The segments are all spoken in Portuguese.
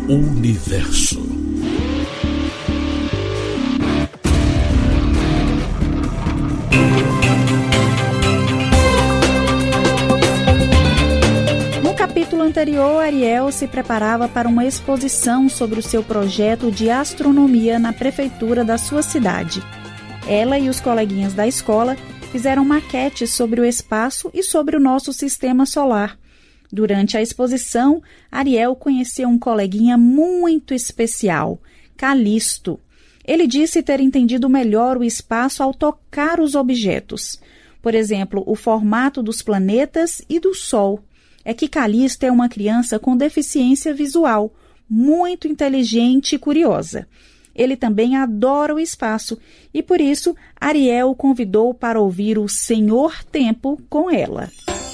Universo. No capítulo anterior, Ariel se preparava para uma exposição sobre o seu projeto de astronomia na prefeitura da sua cidade. Ela e os coleguinhas da escola fizeram maquetes sobre o espaço e sobre o nosso sistema solar. Durante a exposição, Ariel conheceu um coleguinha muito especial, Calisto. Ele disse ter entendido melhor o espaço ao tocar os objetos. Por exemplo, o formato dos planetas e do Sol. É que Calisto é uma criança com deficiência visual, muito inteligente e curiosa. Ele também adora o espaço e, por isso, Ariel o convidou para ouvir o Senhor Tempo com ela.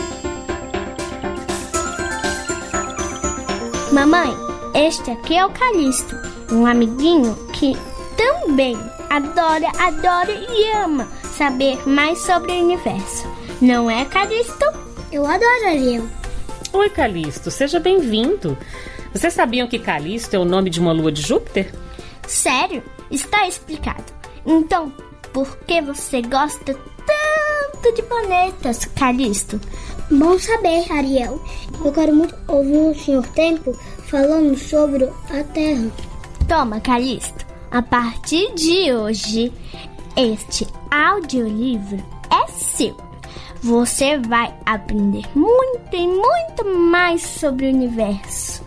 Mamãe, este aqui é o Calisto, um amiguinho que também adora e ama saber mais sobre o universo. Não é, Calisto? Eu adoro, Ariel. Oi, Calisto, seja bem-vindo. Vocês sabiam que Calisto é o nome de uma lua de Júpiter? Sério? Está explicado. Então, por que você gosta tanto de planetas, Calisto? Bom saber, Ariel. Eu quero muito ouvir o Senhor Tempo falando sobre a Terra. Toma, Calisto. A partir de hoje, este audiolivro é seu. Você vai aprender muito e muito mais sobre o universo.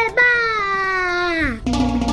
Eba!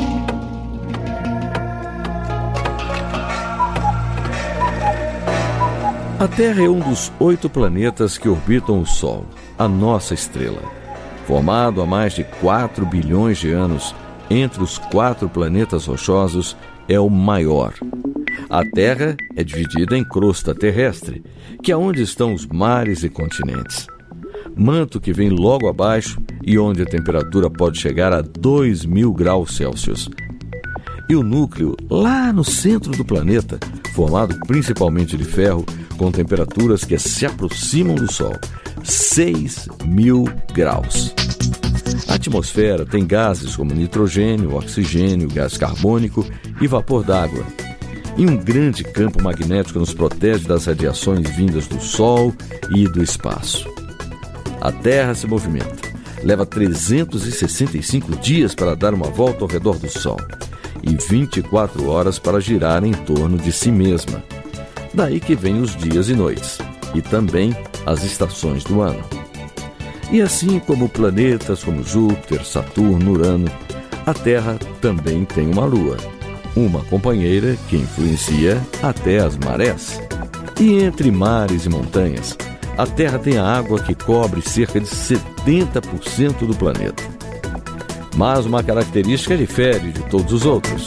A Terra é um dos 8 planetas que orbitam o Sol, a nossa estrela. Formado há mais de 4 bilhões de anos, entre os 4 planetas rochosos, é o maior. A Terra é dividida em crosta terrestre, que é onde estão os mares e continentes. Manto que vem logo abaixo e onde a temperatura pode chegar a 2.000 graus Celsius. E o núcleo, lá no centro do planeta, formado principalmente de ferro, com temperaturas que se aproximam do Sol, 6.000 graus. A atmosfera tem gases como nitrogênio, oxigênio, gás carbônico e vapor d'água. E um grande campo magnético nos protege das radiações vindas do Sol e do espaço. A Terra se movimenta. Leva 365 dias para dar uma volta ao redor do Sol e 24 horas para girar em torno de si mesma. Daí que vem os dias e noites, e também as estações do ano. E assim como planetas como Júpiter, Saturno, Urano, a Terra também tem uma lua, uma companheira que influencia até as marés. E entre mares e montanhas, a Terra tem a água que cobre cerca de 70% do planeta. Mas uma característica difere de todos os outros: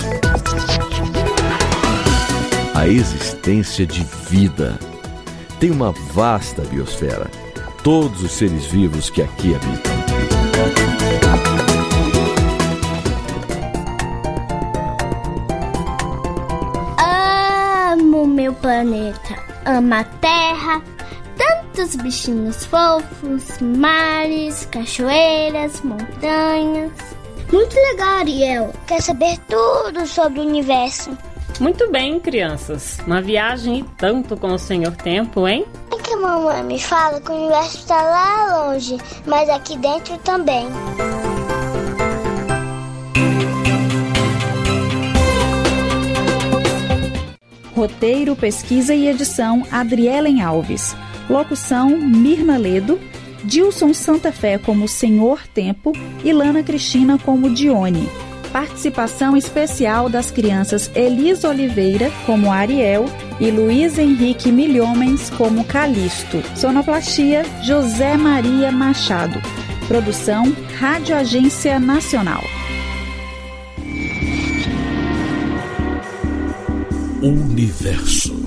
a existência de vida. Tem uma vasta biosfera, todos os seres vivos que aqui habitam. Amo meu planeta, amo a Terra, tantos bichinhos fofos, mares, cachoeiras, montanhas. Muito legal, Ariel. Quer saber tudo sobre o universo. Muito bem, crianças. Uma viagem e tanto com o Senhor Tempo, hein? É que a mamãe me fala que o universo está lá longe, mas aqui dentro também. Roteiro, pesquisa e edição, Adrielen Alves. Locução, Mirna Ledo. Dilson Santa Fé como Senhor Tempo e Lana Cristina como Dione. Participação especial das crianças Elisa Oliveira como Ariel e Luiz Henrique Milhomens como Calisto. Sonoplastia, José Maria Machado. Produção, Rádio Agência Nacional. Universo.